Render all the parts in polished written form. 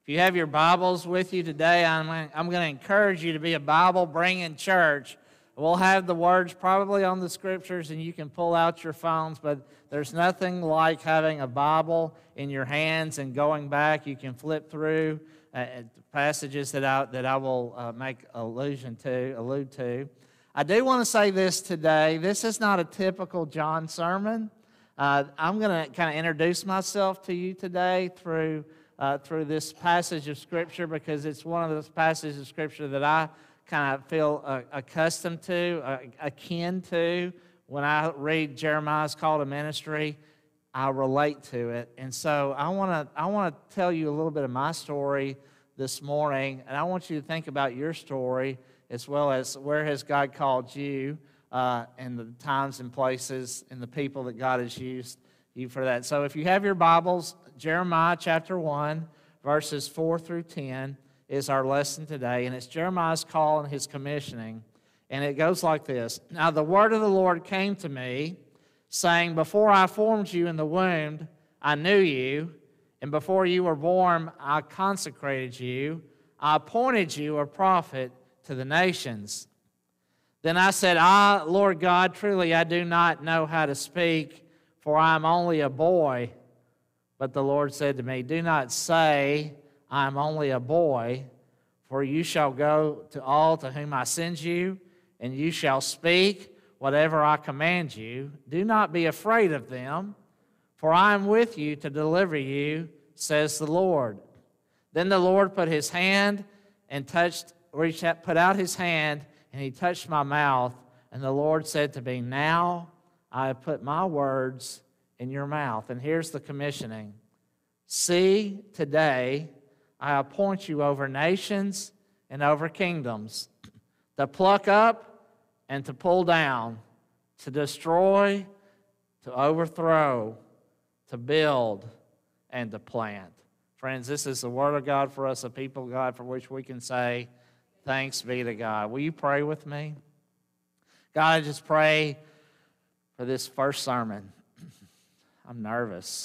If you have your Bibles with you today, I'm going to encourage you to be a Bible-bringing church. We'll have the words probably on the scriptures, and you can pull out your phones, but there's nothing like having a Bible in your hands and going back. You can flip through passages that I will allude to. I do want to say this today. This is not a typical John sermon. I'm going to kind of introduce myself to you today through this passage of Scripture, because it's one of those passages of Scripture that I kind of feel accustomed to, akin to. When I read Jeremiah's call to ministry, I relate to it. And so I want to tell you a little bit of my story this morning, and I want you to think about your story as well as where has God called you, and the times and places and the people that God has used you for that. So if you have your Bibles, Jeremiah chapter 1, verses 4 through 10 is our lesson today, and it's Jeremiah's call and his commissioning, and it goes like this. Now the word of the Lord came to me, saying, before I formed you in the womb, I knew you, and before you were born, I consecrated you. I appointed you a prophet to the nations. Then I said, Lord God, truly I do not know how to speak, for I am only a boy. But the Lord said to me, do not say, I am only a boy, for you shall go to all to whom I send you, and you shall speak whatever I command you. Do not be afraid of them, for I am with you to deliver you, says the Lord. Then the Lord put out his hand, and he touched my mouth, and the Lord said to me, now I have put my words in your mouth. And here's the commissioning. See, today I appoint you over nations and over kingdoms, to pluck up and to pull down, to destroy, to overthrow, to build, and to plant. Friends, this is the word of God for us, a people of God, for which we can say, thanks be to God. Will you pray with me? God, I just pray for this first sermon. I'm nervous.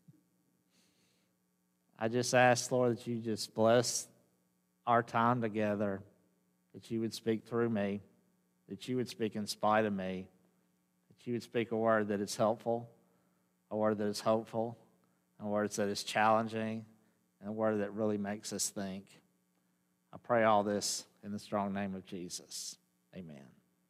I just ask, Lord, that you just bless our time together, that you would speak through me, that you would speak in spite of me, that you would speak a word that is helpful, a word that is hopeful, a word that is challenging, and a word that really makes us think. I pray all this in the strong name of Jesus. Amen.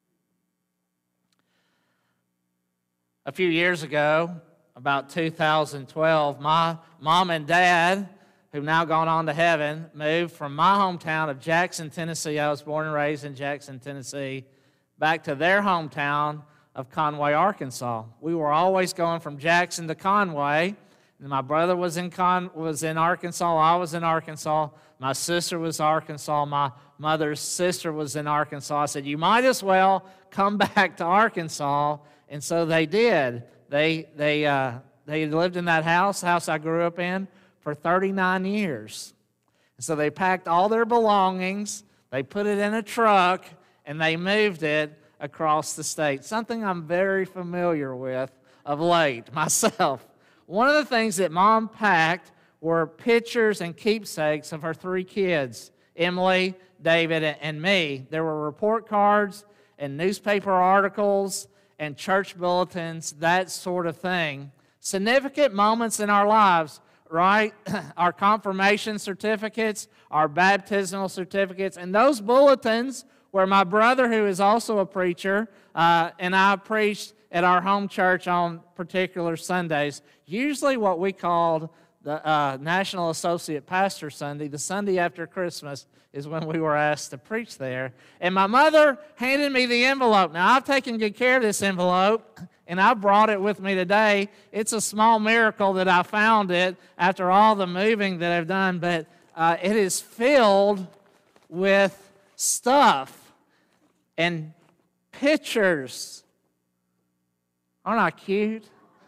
A few years ago, about 2012, my mom and dad, who've now gone on to heaven, moved from my hometown of Jackson, Tennessee. I was born and raised in Jackson, Tennessee, back to their hometown of Conway, Arkansas. We were always going from Jackson to Conway. And my brother was in Arkansas. I was in Arkansas. My sister was Arkansas. My mother's sister was in Arkansas. I said, you might as well come back to Arkansas. And so they did. They lived in that house I grew up in, for 39 years. And so they packed all their belongings, they put it in a truck, and they moved it across the state. Something I'm very familiar with of late myself. One of the things that Mom packed were pictures and keepsakes of her three kids, Emily, David, and me. There were report cards and newspaper articles and church bulletins, that sort of thing. Significant moments in our lives, right? Our confirmation certificates, our baptismal certificates, and those bulletins where my brother, who is also a preacher, and I preached at our home church on particular Sundays, usually what we called the National Associate Pastor Sunday, the Sunday after Christmas, is when we were asked to preach there. And my mother handed me the envelope. Now, I've taken good care of this envelope, and I brought it with me today. It's a small miracle that I found it after all the moving that I've done, but it is filled with stuff and pictures. Aren't I cute?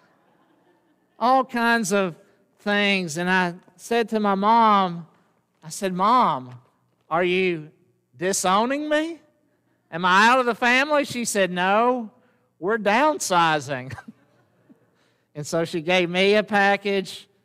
All kinds of things. And I said to my mom, I said, Mom, are you disowning me? Am I out of the family? She said, no, we're downsizing. And so she gave me a package,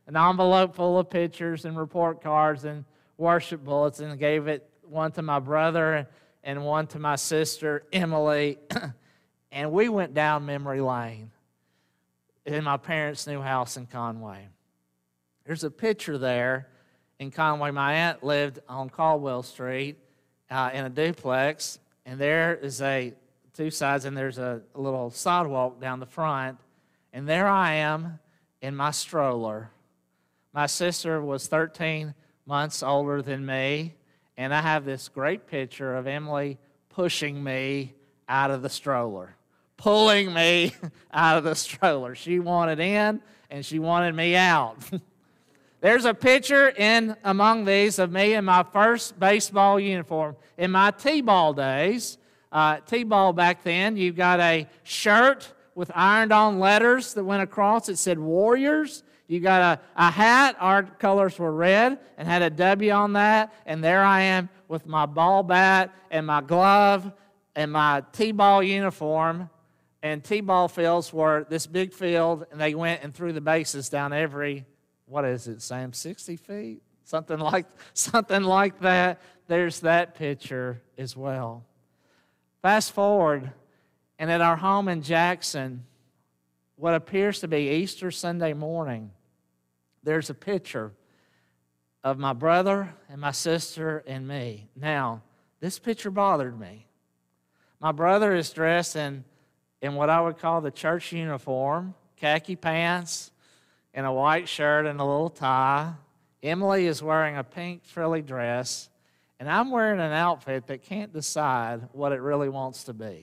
an envelope full of pictures and report cards and worship bullets, and gave it one to my brother and one to my sister, Emily. And we went down memory lane in my parents' new house in Conway. There's a picture there in Conway. My aunt lived on Caldwell Street in a duplex, and there is two sides, and there's a little sidewalk down the front. And there I am in my stroller. My sister was 13 months older than me, and I have this great picture of Emily pushing me out of the stroller, pulling me out of the stroller. She wanted in, and she wanted me out. There's a picture in among these of me in my first baseball uniform. In my T-ball days, T-ball back then, you got a shirt with ironed-on letters that went across. It said Warriors. You got a hat. Our colors were red and had a W on that. And there I am with my ball bat and my glove and my T-ball uniform. And T-ball fields were this big field, and they went and threw the bases down every, what is it, Sam, 60 feet? Something like that. There's that picture as well. Fast forward, and at our home in Jackson, what appears to be Easter Sunday morning, there's a picture of my brother and my sister and me. Now, this picture bothered me. My brother is dressed in what I would call the church uniform, khaki pants, and a white shirt and a little tie. Emily is wearing a pink frilly dress, and I'm wearing an outfit that can't decide what it really wants to be.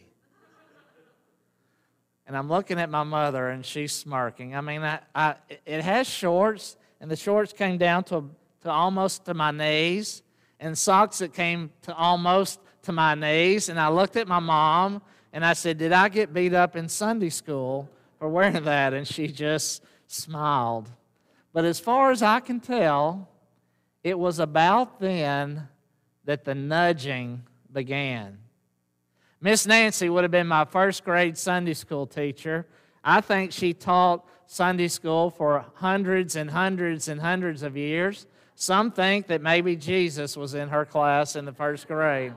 And I'm looking at my mother, and she's smirking. I mean, it has shorts, and the shorts came down to almost to my knees, and socks that came to almost to my knees. And I looked at my mom, and I said, "Did I get beat up in Sunday school for wearing that?" And she just smiled. But as far as I can tell, it was about then that the nudging began. Miss Nancy would have been my first grade Sunday school teacher. I think she taught Sunday school for hundreds and hundreds and hundreds of years. Some think that maybe Jesus was in her class in the first grade.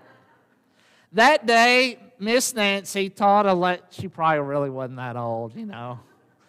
That day, Miss Nancy taught she probably really wasn't that old, you know.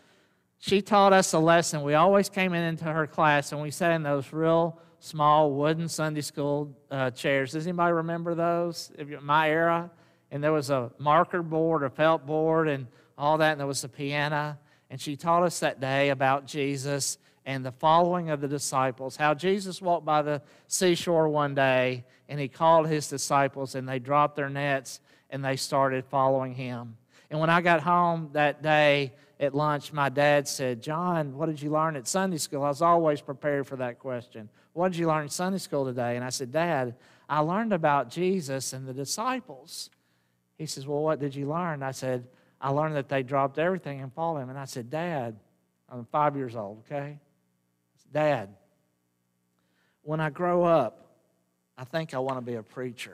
She taught us a lesson. We always came into her class, and we sat in those real small wooden Sunday school chairs. Does anybody remember those? My era? And there was a marker board, a felt board, and all that, and there was a piano. And she taught us that day about Jesus and the following of the disciples, how Jesus walked by the seashore one day, and he called his disciples, and they dropped their nets, and they started following him. And when I got home that day at lunch, my dad said, "John, what did you learn at Sunday school?" I was always prepared for that question. "What did you learn at Sunday school today?" And I said, "Dad, I learned about Jesus and the disciples." He says, "Well, what did you learn?" I said, "I learned that they dropped everything and followed him." And I said, "Dad," I'm 5 years old, okay? I said, "Dad, when I grow up, I think I want to be a preacher."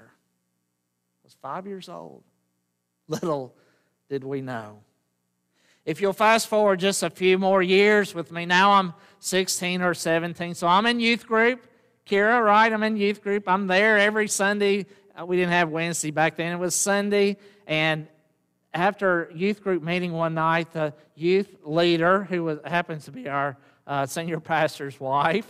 I was 5 years old. Little did we know. If you'll fast forward just a few more years with me, now I'm 16 or 17, so I'm in youth group. Kira, right? I'm in youth group. I'm there every Sunday. We didn't have Wednesday back then. It was Sunday. And after youth group meeting one night, the youth leader, who happens to be our senior pastor's wife,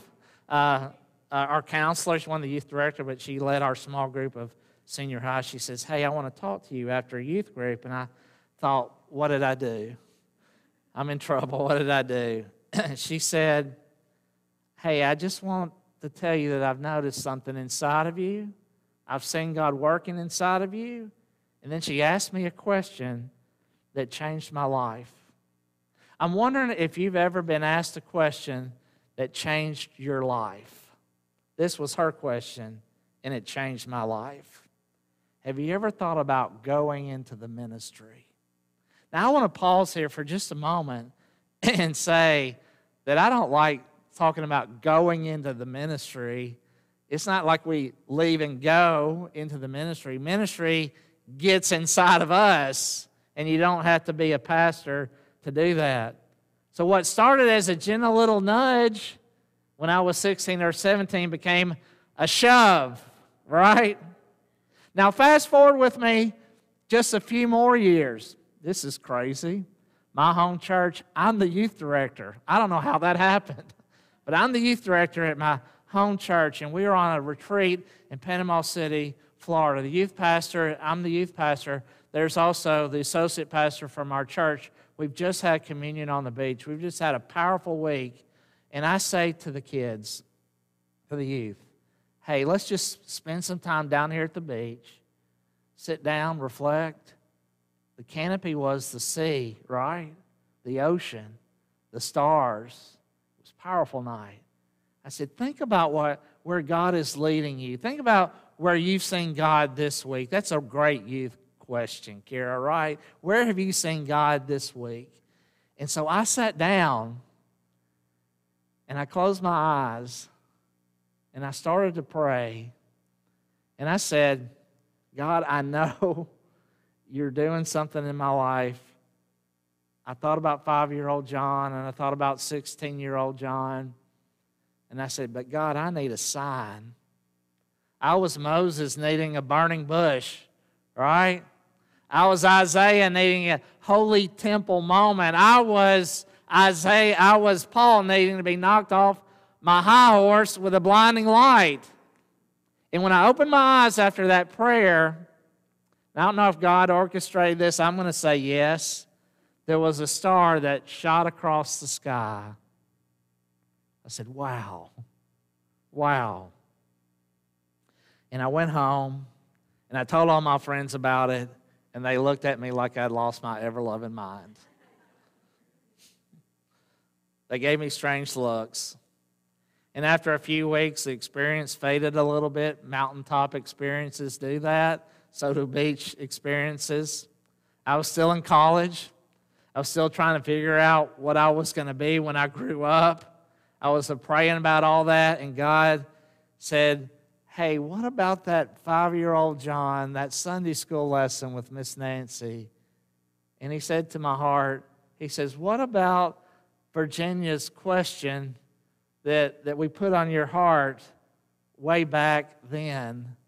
our counselor, she wasn't the youth director, but she led our small group of senior high. She says, "Hey, I want to talk to you after youth group." And I thought, what did I do? I'm in trouble. What did I do? She said, "Hey, I just want to tell you that I've noticed something inside of you. I've seen God working inside of you." And then she asked me a question that changed my life. I'm wondering if you've ever been asked a question that changed your life. This was her question, and it changed my life. Have you ever thought about going into the ministry? Now, I want to pause here for just a moment and say that I don't like talking about going into the ministry. It's not like we leave and go into the ministry. Ministry gets inside of us, and you don't have to be a pastor to do that. So what started as a gentle little nudge when I was 16 or 17 became a shove, right? Now, fast forward with me just a few more years. This is crazy. My home church, I'm the youth director. I don't know how that happened, but I'm the youth director at my home church, and we were on a retreat in Panama City, Florida. The youth pastor, I'm the youth pastor. There's also the associate pastor from our church. We've just had communion on the beach. We've just had a powerful week. And I say to the kids, to the youth, hey, let's just spend some time down here at the beach, sit down, reflect. The canopy was the sea, right? The ocean, the stars. It was a powerful night. I said, think about where God is leading you. Think about where you've seen God this week. That's a great youth question, Kara, right? Where have you seen God this week? And so I sat down and I closed my eyes and I started to pray. And I said, God, I know you're doing something in my life. I thought about 5-year-old John and I thought about 16-year-old John. And I said, but God, I need a sign. I was Moses needing a burning bush, right? I was Isaiah needing a holy temple moment. I was Paul needing to be knocked off my high horse with a blinding light. And when I opened my eyes after that prayer, I don't know if God orchestrated this. I'm going to say yes. There was a star that shot across the sky. I said, wow, wow. And I went home, and I told all my friends about it, and they looked at me like I'd lost my ever-loving mind. They gave me strange looks. And after a few weeks, the experience faded a little bit. Mountaintop experiences do that. So do beach experiences. I was still in college. I was still trying to figure out what I was going to be when I grew up. I was praying about all that, and God said, hey, what about that 5-year-old John, that Sunday school lesson with Miss Nancy? And he said to my heart, he says, what about Virginia's question that we put on your heart way back then?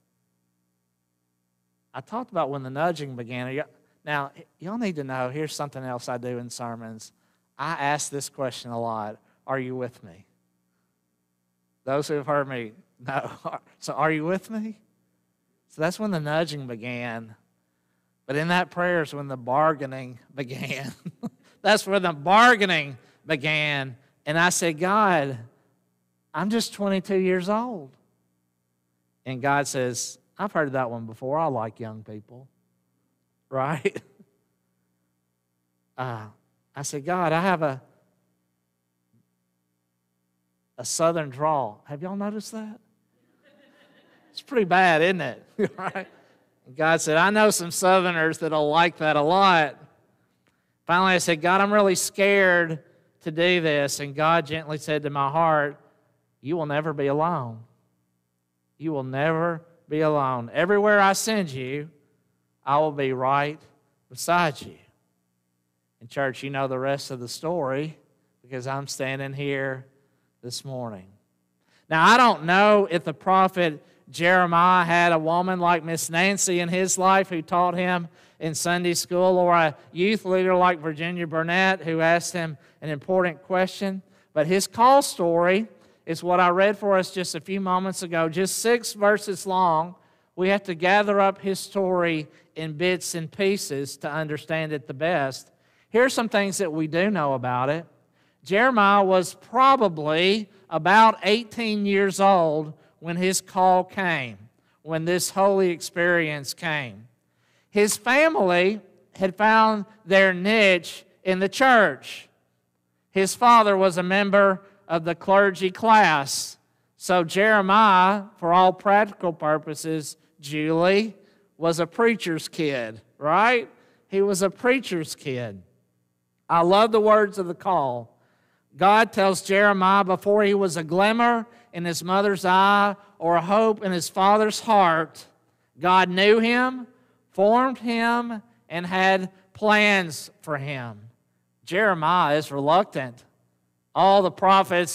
I talked about when the nudging began. Now, y'all need to know, here's something else I do in sermons. I ask this question a lot. Are you with me? Those who have heard me know. So are you with me? So that's when the nudging began. But in that prayer is when the bargaining began. That's where the bargaining began. And I said, God, I'm just 22 years old. And God says, I've heard that one before. I like young people. Right? I said, God, I have a southern drawl. Have y'all noticed that? It's pretty bad, isn't it? Right? And God said, I know some southerners that'll like that a lot. Finally, I said, God, I'm really scared to do this. And God gently said to my heart, you will never be alone. You will never be alone. Everywhere I send you, I will be right beside you. And church, you know the rest of the story because I'm standing here this morning. Now, I don't know if the prophet Jeremiah had a woman like Miss Nancy in his life who taught him in Sunday school, or a youth leader like Virginia Burnett who asked him an important question. But his call story is what I read for us just a few moments ago, just 6 verses long. We have to gather up his story in bits and pieces to understand it the best. Here are some things that we do know about it. Jeremiah was probably about 18 years old when his call came, when this holy experience came. His family had found their niche in the church. His father was a member of the clergy class. So Jeremiah, for all practical purposes, Julie, was a preacher's kid, right? He was a preacher's kid. I love the words of the call. God tells Jeremiah before he was a glimmer in his mother's eye or a hope in his father's heart, God knew him, formed him, and had plans for him. Jeremiah is reluctant. All the prophets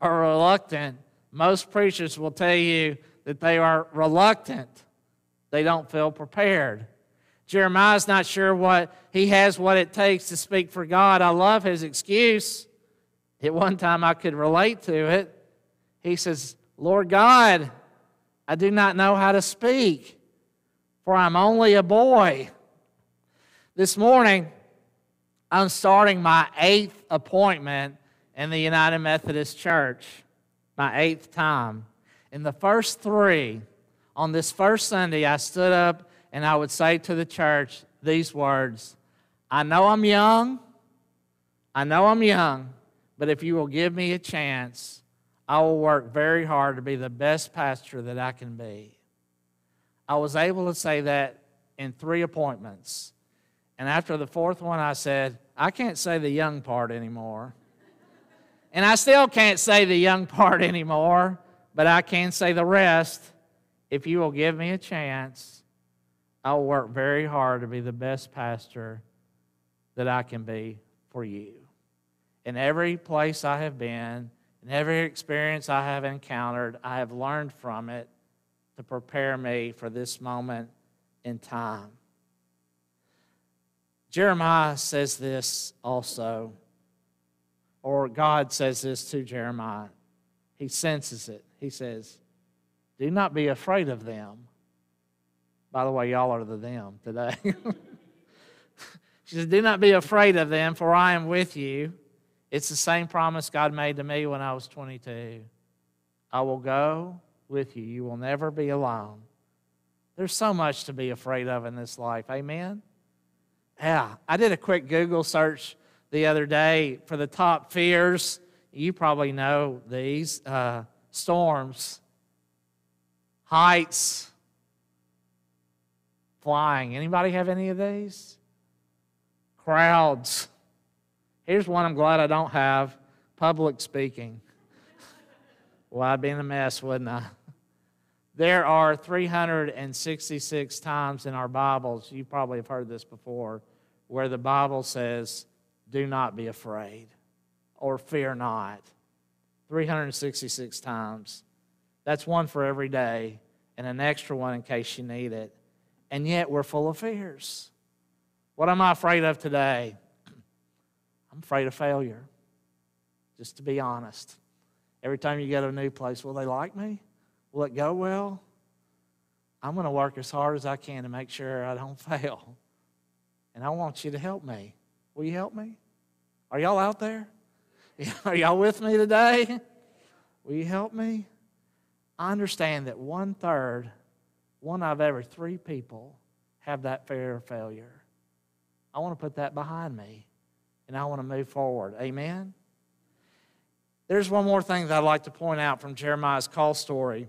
are reluctant. Most preachers will tell you that they are reluctant. They don't feel prepared. Jeremiah's not sure what it takes to speak for God. I love his excuse. At one time I could relate to it. He says, Lord God, I do not know how to speak, for I'm only a boy. This morning, I'm starting my 8th appointment in the United Methodist Church, my 8th time. In the first 3, on this first Sunday, I stood up and I would say to the church these words, I know I'm young, but if you will give me a chance, I will work very hard to be the best pastor that I can be. I was able to say that in 3 appointments. And after the 4th one, I said, I can't say the young part anymore. And I still can't say the young part anymore, but I can say the rest. If you will give me a chance, I will work very hard to be the best pastor that I can be for you. In every place I have been, in every experience I have encountered, I have learned from it to prepare me for this moment in time. Jeremiah says this also, or God says this to Jeremiah. He senses it. He says, do not be afraid of them. By the way, y'all are the them today. She says, do not be afraid of them, for I am with you. It's the same promise God made to me when I was 22. I will go with you. You will never be alone. There's so much to be afraid of in this life. Amen? Yeah, I did a quick Google search the other day for the top fears. You probably know these. Storms, heights, flying. Anybody have any of these? Crowds. Here's one I'm glad I don't have. Public speaking. Well, I'd be in a mess, wouldn't I? There are 366 times in our Bibles, you probably have heard this before, where the Bible says, do not be afraid or fear not. 366 times. That's one for every day and an extra one in case you need it. And yet we're full of fears. What am I afraid of today? I'm afraid of failure, just to be honest. Every time you go to a new place, will they like me? Will it go well? I'm going to work as hard as I can to make sure I don't fail. And I want you to help me. Will you help me? Are y'all out there? Are y'all with me today? Will you help me? I understand that 1/3, 1 out of every 3 people have that fear of failure. I want to put that behind me, and I want to move forward. Amen? There's one more thing that I'd like to point out from Jeremiah's call story.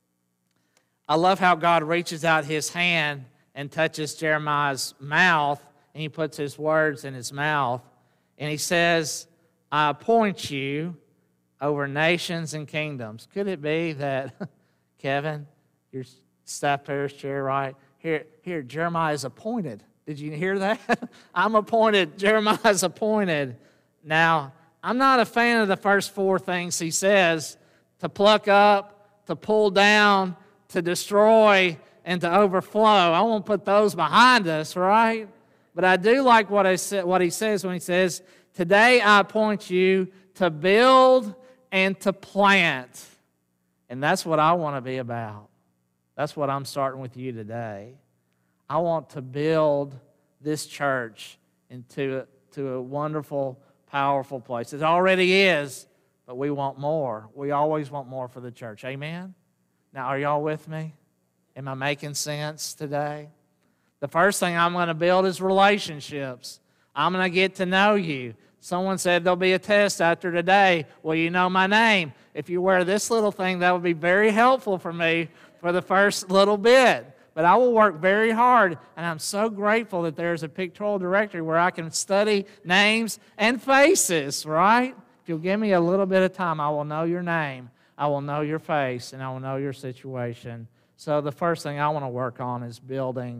I love how God reaches out his hand and touches Jeremiah's mouth, and he puts his words in his mouth. And he says, I appoint you over nations and kingdoms. Could it be that, Kevin, your staff parish chair, right? Here, Jeremiah is appointed. Did you hear that? I'm appointed. Jeremiah's appointed. Now, I'm not a fan of the first 4 things he says, to pluck up, to pull down, to destroy, and to overflow. I won't put those behind us, right? But I do like what he says when he says, today I appoint you to build and to plant. And that's what I want to be about. That's what I'm starting with you today. I want to build this church into a wonderful, powerful place. It already is, but we want more. We always want more for the church. Amen? Now, are y'all with me? Am I making sense today? The first thing I'm going to build is relationships. I'm going to get to know you. Someone said there'll be a test after today. Well, you know my name. If you wear this little thing, that would be very helpful for me for the first little bit. But I will work very hard, and I'm so grateful that there's a pictorial directory where I can study names and faces, right? If you'll give me a little bit of time, I will know your name, I will know your face, and I will know your situation. So the first thing I want to work on is building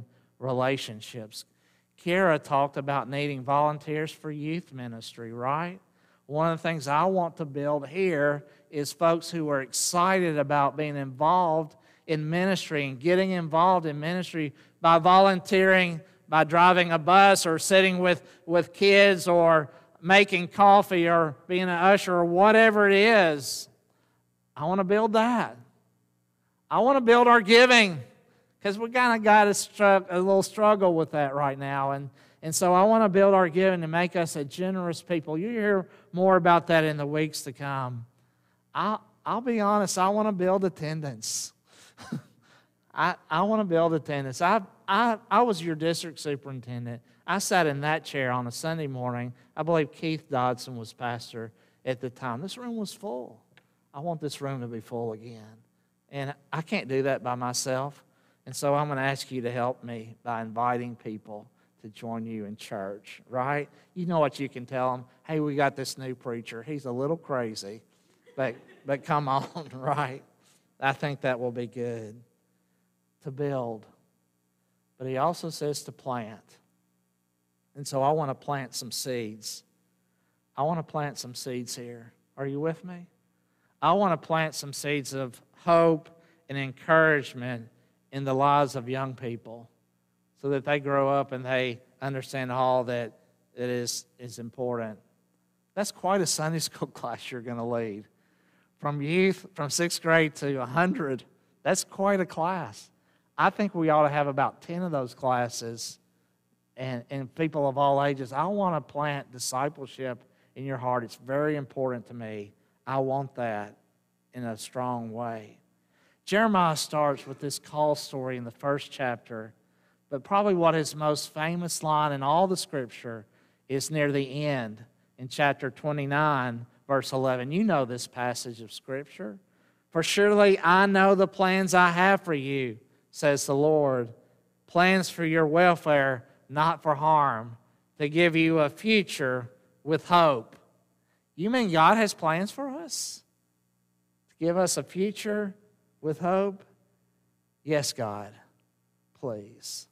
relationships. Kara talked about needing volunteers for youth ministry, right? One of the things I want to build here is folks who are excited about being involved in ministry and getting involved in ministry by volunteering, by driving a bus or sitting with kids or making coffee or being an usher or whatever it is. I want to build that. I want to build our giving because we kind of got a little struggle with that right now. And so I want to build our giving to make us a generous people. You hear more about that in the weeks to come. I'll be honest, I want to build attendance. I want to build attendance. I was your district superintendent. I sat in that chair on a Sunday morning. I believe Keith Dodson was pastor at the time. This room was full. I want this room to be full again. And I can't do that by myself. And so I'm going to ask you to help me by inviting people to join you in church, right? You know what you can tell them? Hey, we got this new preacher. He's a little crazy, but come on, right? I think that will be good to build. But he also says to plant. And so I want to plant some seeds. I want to plant some seeds here. Are you with me? I want to plant some seeds of hope and encouragement in the lives of young people so that they grow up and they understand all that it is important. That's quite a Sunday school class you're going to lead. From youth, from 6th grade to 100, that's quite a class. I think we ought to have about 10 of those classes and people of all ages. I want to plant discipleship in your heart. It's very important to me. I want that in a strong way. Jeremiah starts with this call story in the first chapter, but probably what his most famous line in all the Scripture is near the end in chapter 29, verse 11. You know this passage of Scripture. For surely I know the plans I have for you, says the Lord, plans for your welfare, not for harm, to give you a future with hope. You mean God has plans for us? To give us a future with hope? Yes, God, please.